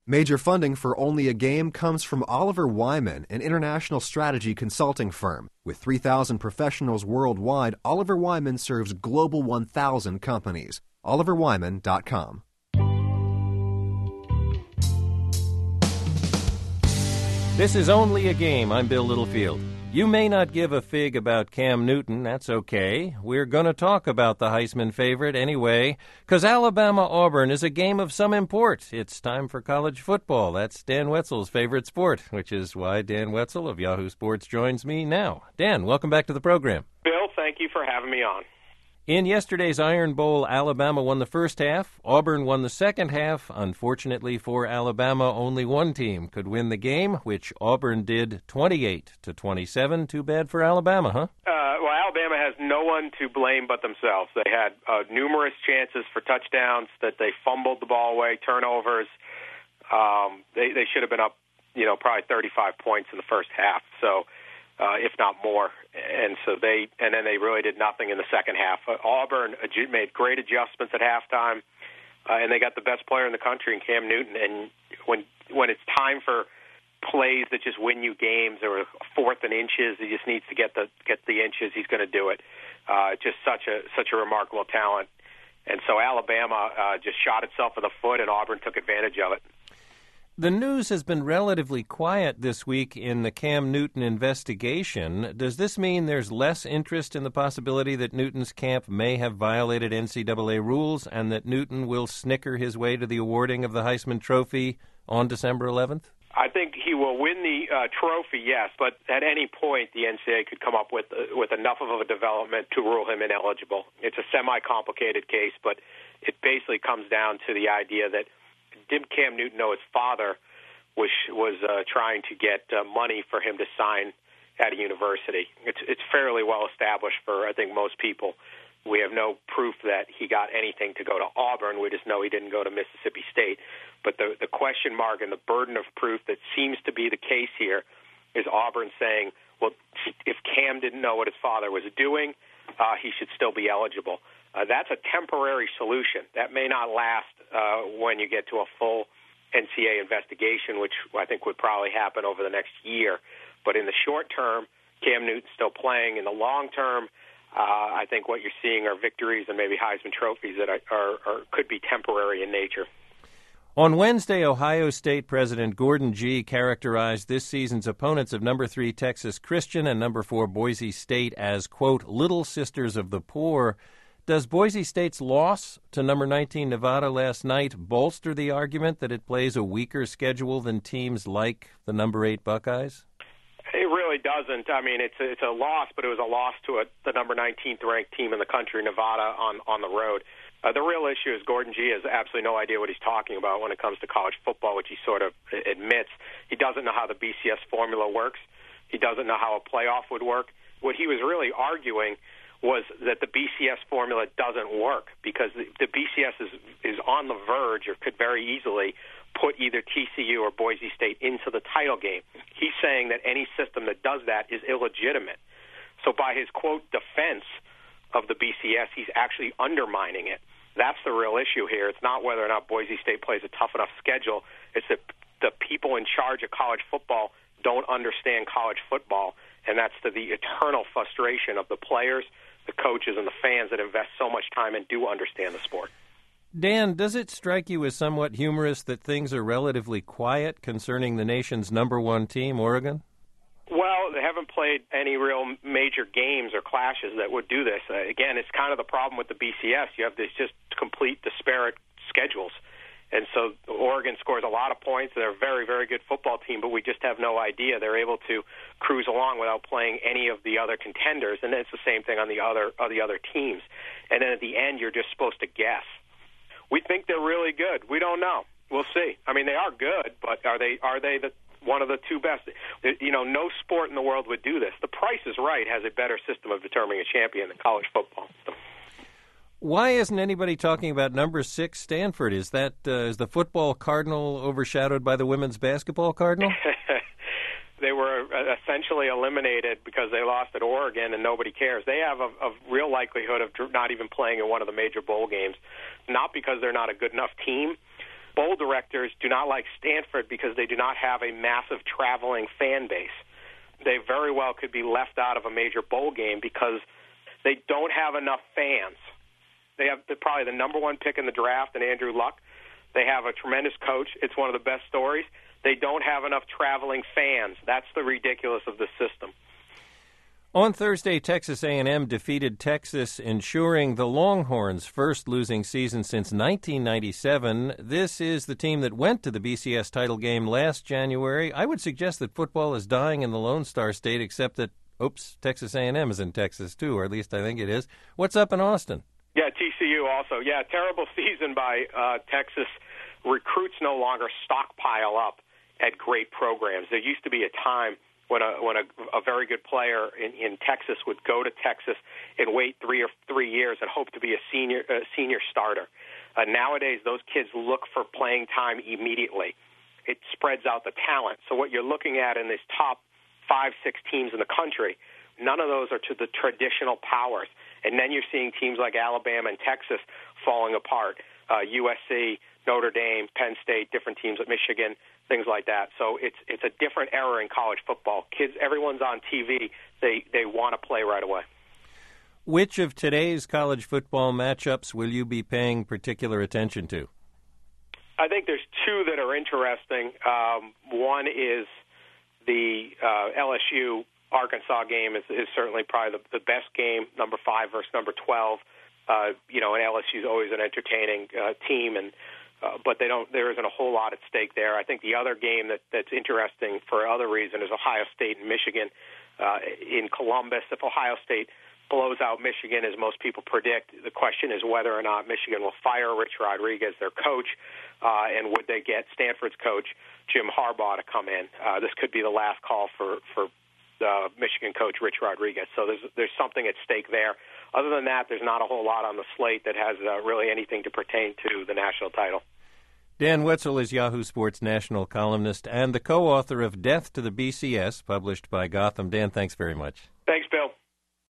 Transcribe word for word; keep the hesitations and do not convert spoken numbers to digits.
Major funding for Only a Game comes from Oliver Wyman, an international strategy consulting firm. With three thousand professionals worldwide, Oliver Wyman serves Global one thousand companies. oliver wyman dot com. This is Only a Game. I'm Bill Littlefield. You may not give a fig about Cam Newton. That's okay. We're going to talk about the Heisman favorite anyway, because Alabama-Auburn is a game of some import. It's time for college football. That's Dan Wetzel's favorite sport, which is why Dan Wetzel of Yahoo Sports joins me now. Dan, welcome back to the program. Bill, thank you for having me on. In yesterday's Iron Bowl, Alabama won the first half. Auburn won the second half. Unfortunately for Alabama, only one team could win the game, which Auburn did twenty-eight to twenty-seven. Too bad for Alabama, huh? Uh, well, Alabama has no one to blame but themselves. They had uh, numerous chances for touchdowns that they fumbled the ball away, turnovers. Um, they, they should have been up, you know, probably thirty-five points in the first half. So. Uh, if not more, and so they and then they really did nothing in the second half. Uh, Auburn adju- made great adjustments at halftime, uh, and they got the best player in the country in Cam Newton. And when when it's time for plays that just win you games, or fourth and inches, he just needs to get the get the inches. He's going to do it. Uh, just such a such a remarkable talent. And so Alabama uh, just shot itself in the foot, and Auburn took advantage of it. The news has been relatively quiet this week in the Cam Newton investigation. Does this mean there's less interest in the possibility that Newton's camp may have violated N C double A rules and that Newton will snicker his way to the awarding of the Heisman Trophy on December eleventh? I think he will win the uh, trophy, yes, but at any point the N C double A could come up with uh, with enough of a development to rule him ineligible. It's a semi-complicated case, but it basically comes down to the idea that did Cam Newton know his father was was uh, trying to get uh, money for him to sign at a university? It's it's fairly well established for, I think, most people. We have no proof that he got anything to go to Auburn. We just know he didn't go to Mississippi State. But the, the question mark and the burden of proof that seems to be the case here is Auburn saying, well, if Cam didn't know what his father was doing, uh, he should still be eligible. Uh, that's a temporary solution. That may not last uh, when you get to a full N C double A investigation, which I think would probably happen over the next year. But in the short term, Cam Newton's still playing. In the long term, uh, I think what you're seeing are victories and maybe Heisman trophies that are, are, are could be temporary in nature. On Wednesday, Ohio State President Gordon Gee characterized this season's opponents of number three Texas Christian and number four Boise State as, quote, little sisters of the poor. Does Boise State's loss to number nineteen Nevada last night bolster the argument that it plays a weaker schedule than teams like the number eight Buckeyes? It really doesn't. I mean, it's a, it's a loss, but it was a loss to a, the number nineteenth ranked team in the country, Nevada, on, on the road. Uh, the real issue is Gordon Gee has absolutely no idea what he's talking about when it comes to college football, which he sort of admits. He doesn't know how the B C S formula works. He doesn't know how a playoff would work. What he was really arguing was that the B C S formula doesn't work because the, the B C S is, is on the verge or could very easily put either T C U or Boise State into the title game. He's saying that any system that does that is illegitimate. So by his, quote, defense of the B C S, he's actually undermining it. That's the real issue here. It's not whether or not Boise State plays a tough enough schedule. It's that the people in charge of college football don't understand college football, and that's to the eternal frustration of the players, the coaches, and the fans that invest so much time and do understand the sport. Dan, does it strike you as somewhat humorous that things are relatively quiet concerning the nation's number one team, Oregon? Well, they haven't played any real major games or clashes that would do this. Uh, again, it's kind of the problem with the B C S. You have these just complete disparate schedules. And so Oregon scores a lot of points. They're a very, very good football team, but we just have no idea. They're able to cruise along without playing any of the other contenders, and it's the same thing on the other on the other teams. And then at the end, you're just supposed to guess. We think they're really good. We don't know. We'll see. I mean, they are good, but are they are they the one of the two best? You know, no sport in the world would do this. The Price is Right has a better system of determining a champion than college football. Why isn't anybody talking about number six Stanford? Is that uh, is the football Cardinal overshadowed by the women's basketball Cardinal? They were essentially eliminated because they lost at Oregon, and nobody cares. They have a, a real likelihood of not even playing in one of the major bowl games, not because they're not a good enough team, bowl directors do not like Stanford because they do not have a massive traveling fan base. They very well could be left out of a major bowl game because they don't have enough fans. They have the, probably the number one pick in the draft in Andrew Luck. They have a tremendous coach. It's one of the best stories. They don't have enough traveling fans. That's the ridiculous of the system. On Thursday, Texas A and M defeated Texas, ensuring the Longhorns' first losing season since nineteen ninety-seven. This is the team that went to the B C S title game last January. I would suggest that football is dying in the Lone Star State, except that, oops, Texas A and M is in Texas too, or at least I think it is. What's up in Austin? Yeah, T C U also. Yeah, terrible season by uh, Texas. Recruits no longer stockpile up at great programs. There used to be a time when a when a, a very good player in, in Texas would go to Texas and wait three or three years and hope to be a senior a senior starter. Uh, nowadays, those kids look for playing time immediately. It spreads out the talent. So what you're looking at in these top five, six teams in the country, none of those are to the traditional powers. And then you're seeing teams like Alabama and Texas falling apart. Uh, U S C, Notre Dame, Penn State, different teams at Michigan, things like that. So it's it's a different era in college football. Kids, everyone's on T V. They they want to play right away. Which of today's college football matchups will you be paying particular attention to? I think there's two that are interesting. Um, one is the uh, L S U Arkansas game is, is certainly probably the, the best game, number five versus number twelve. Uh, you know, and L S U is always an entertaining uh, team, and uh, but they don't. There isn't a whole lot at stake there. I think the other game that, that's interesting for other reason is Ohio State and Michigan uh, in Columbus. If Ohio State blows out Michigan, as most people predict, the question is whether or not Michigan will fire Rich Rodriguez, their coach, uh, and would they get Stanford's coach Jim Harbaugh to come in? Uh, this could be the last call for for. Uh, Michigan coach Rich Rodriguez. So there's there's something at stake there. Other than that, there's not a whole lot on the slate that has uh, really anything to pertain to the national title. Dan Wetzel is Yahoo Sports national columnist and the co-author of Death to the B C S, published by Gotham. Dan, thanks very much.